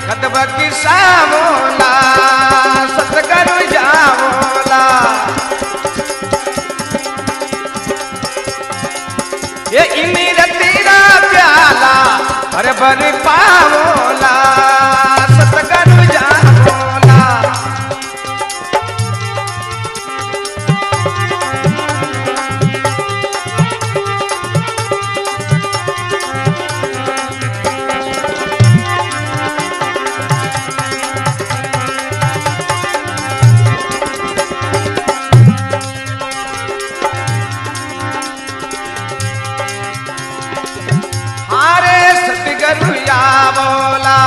कदबकी सामोला सतगुरु जामोला ये इमीर तेरा प्याला भर भर पावोला सतगुरु जामोला बोला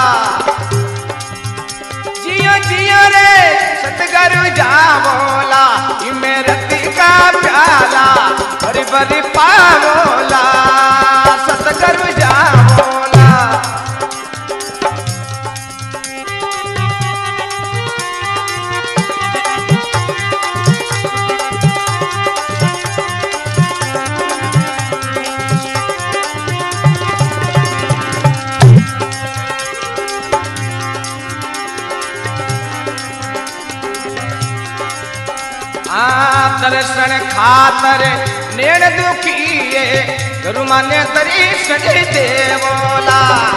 जियो जियो रे सतगुरु जा बोला इमरती का प्याला बड़ी बड़ी पावोला सतगुरु जा बोला दर्शन खातर नेण दुखिए गुरु माने तरी सजे देवोला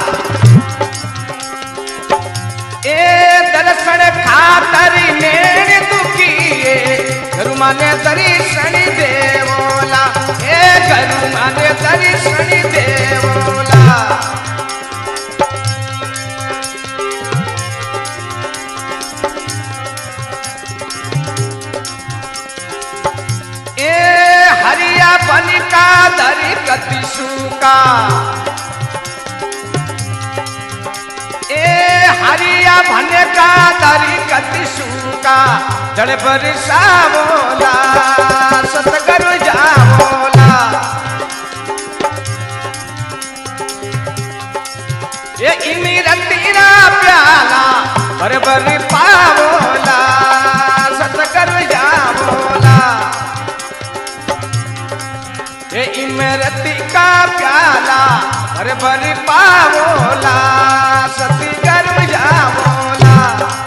ए दर्शन खातर नेण दुखिए गुरु माने तरी सनी देवोला ए गुरु माने तरी सनी देवोला बन का दरी कति सूका ए हरिया बन का दरी कति सूका जड़ पर सामोला सतगुरु जामोला ये इमीरतीरा प्याला भर भर पावोला सतगुरु जामोला ये इमरती का प्याला भर भर पावोला सतगुरु जामोला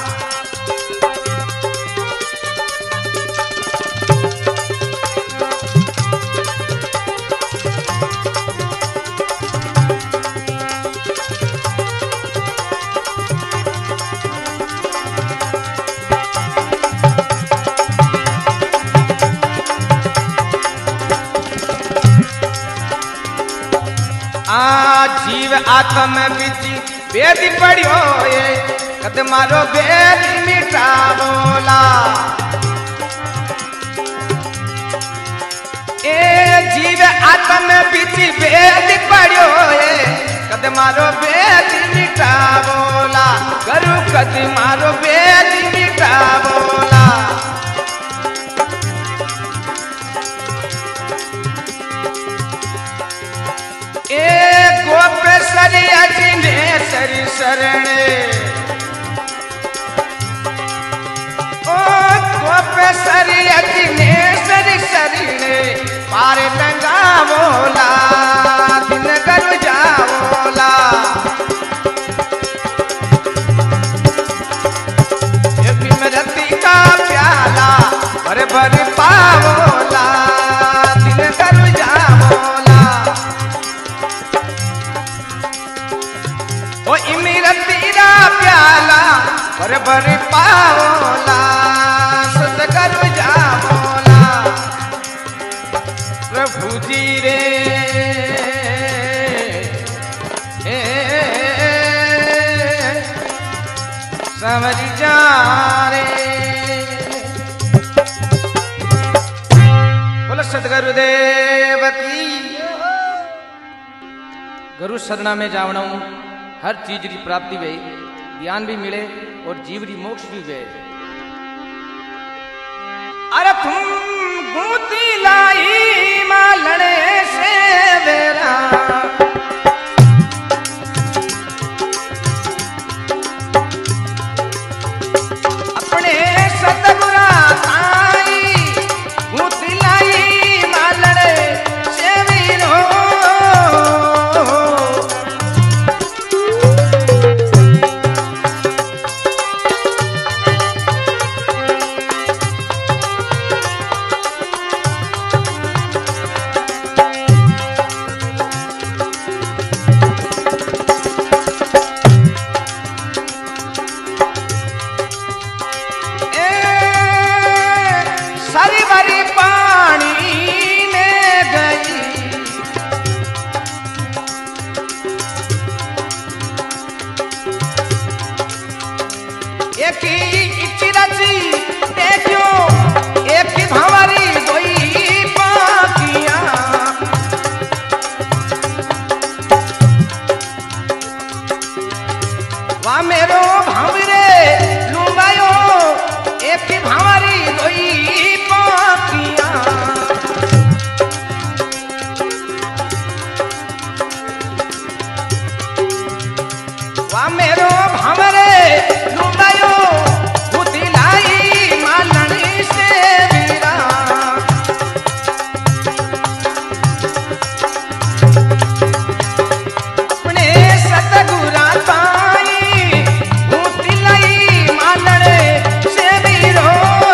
जीव आत्म बिची वेद पढ़ियो ये कद मारो वेद मिटा बोला ए जीव आत्म बिची वेद पढ़ियो ये कद मारो वेद मिटा बोला गुरु कद मारो वेद मिटा बोला गोपेश्वरी अग्नेश्वरी शरणे ओ गोपेश्वरी अग्नेश्वरी शरणे पार गंगा बोला दिन गुरु जाओला ये बिमरती का प्याला भर भर पावोला दिन गुरु जाओला ओ इमरतीरा प्याला भर भर पावोला सतगुरु जामोला प्रभु जी रे समझ जा रे बोलो सतगुरुदेव की गुरु सदना में जावना हर चीज की प्राप्ति वे ज्ञान भी मिले और जीवरी मोक्ष भी वे अरे तुम गूंती लाई मालने से बेरा अपने सतगुरा साई गूंती लाई मालने से वीरो एक ही चिरची देखो एक ही भंवरी दोई पाखियां वा मेरो भंवरे लुमायो एक ही भंवरी दोई पाखियां वा मेरो भंवरे लुमायो बुदिलाई मालनी से वीरा अपने सतगुरा ताई बुदिलाई मालने से वीरो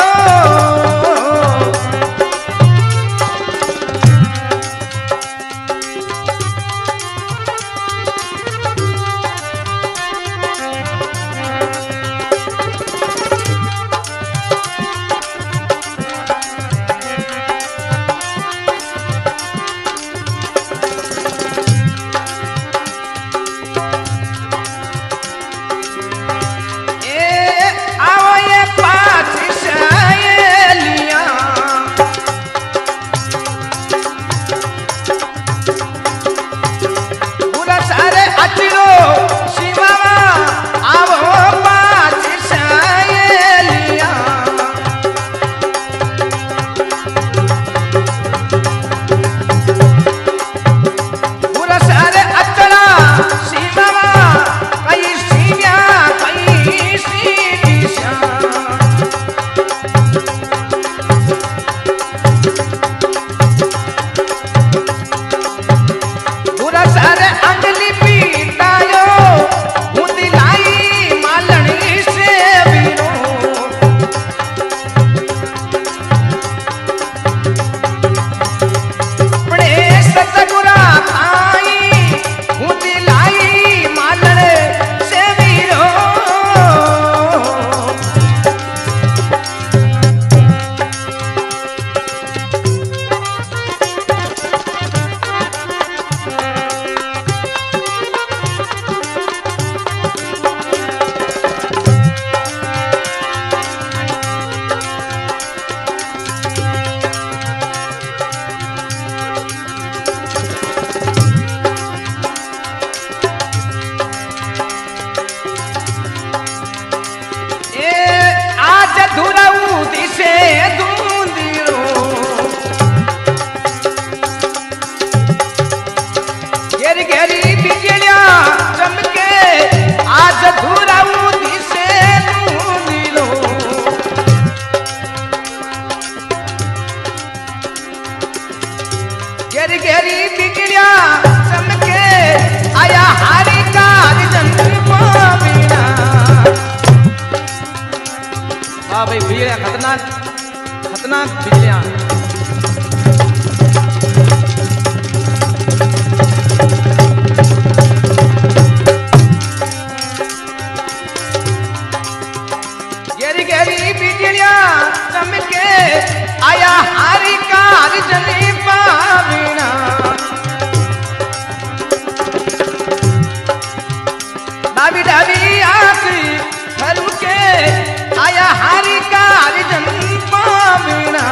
घेरी घेरी बिगड़िया चमके आया हारी कार जन्म बीना वाह भाई बिजलियां खतरनाक खतरनाक बिजलियां घेरी घेरी बिजलियां चमके आया हारी कार जन्म पावीना डाबी डाबी आंख फरू के आया हारी कार जन्म पावीना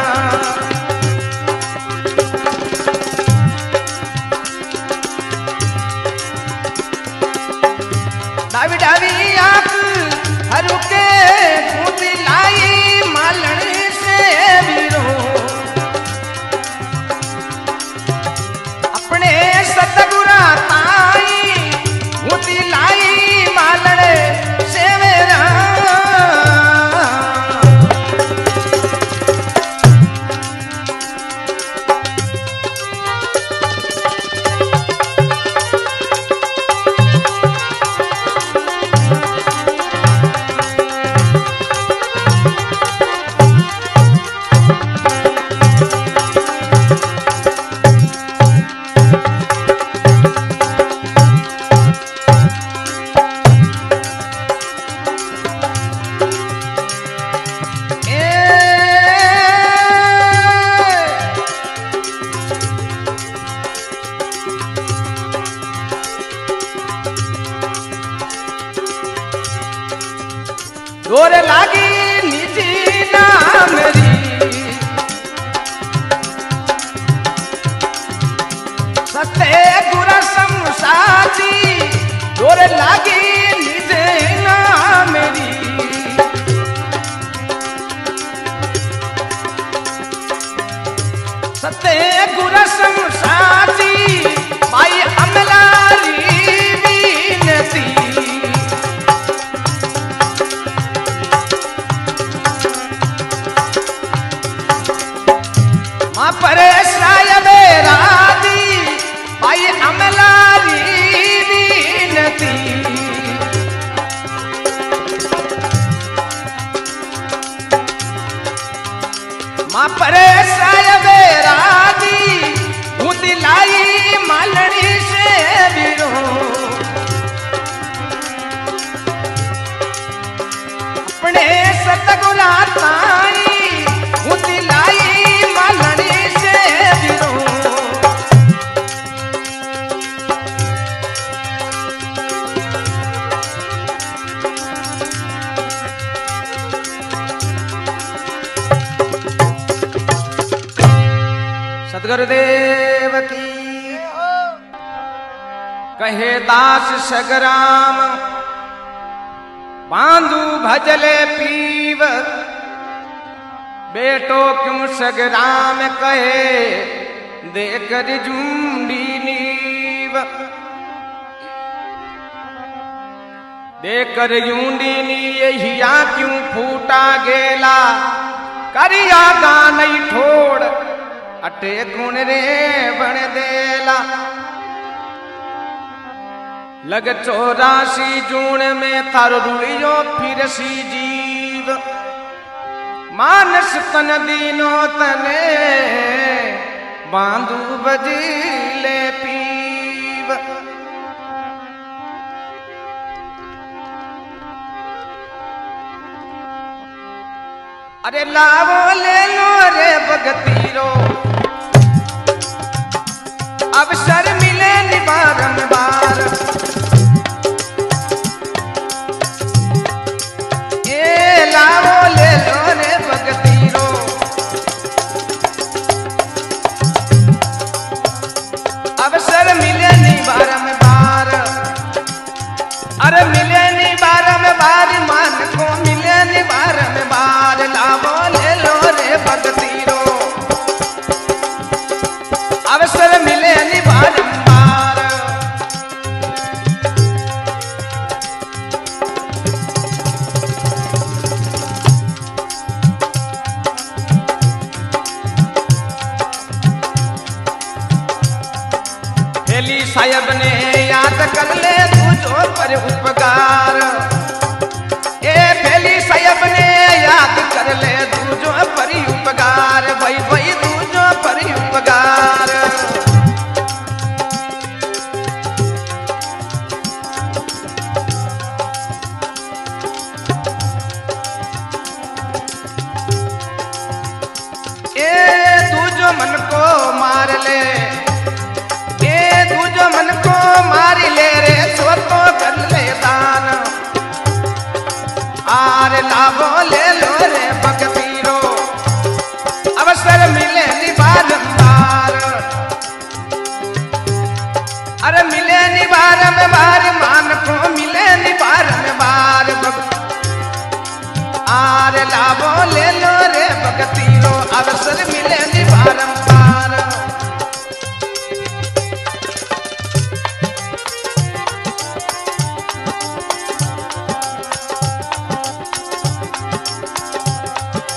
डाबी डाबी आंख फरू के मोती लाई मालन से वीरो अपने सतगुरा ताई मोती लाई मालन से मेरा डोर लागी निजी नाम री सत्य गुर समसाची डोर लागी निजे नाम री सत्य गुर समसाची माई अमलारी बीनती मां परेशाय बेरादी माई अमलारी बीनती मां परेशाय बेरादी दिलाई मालड़ी से बिरो अपने सतगुरा ताई दिलाई मालड़ी से बिरो सद्गुरुदेव की कहे दास सगराम बांधु भजले पीव बेटो क्यों सगराम कहे देकर झुंडी नीव देकर झुंडी नी यहिया क्यों फूटा गेला करिया गानई ठोड़ अटे गुण रे बण देला लग 84 जून में थारो रुड़ियो फिर सी जीव मानस तन दीनो तने बांधु बजीले पीव अरे लावो ले लो रे भगतीरो अवसर मिले बारंबार ए लाओ ले लो रे भगतीरो अवसर मिले बारंबार अरे मिले बारंबार मान को मिले बारंबार लाओ ले लो रे भगतीरो अवसर मिले बारंबार हेली साहब ने याद कर ले तुझो पर उपकार ए फेली साहब ने याद कर ले तुझो पर उपकार भाई भाई तुझो पर उपकार मन को मार ले ए तुझो मन को मार ले रे सो तो कर ले दान आर लाभो ले लो रे भगतीरो अवसर मिले बारंबार अरे मिले बारंबार मान को मिले बारंबार आर लाभो ले लो रे भगतीरो अवसर मिले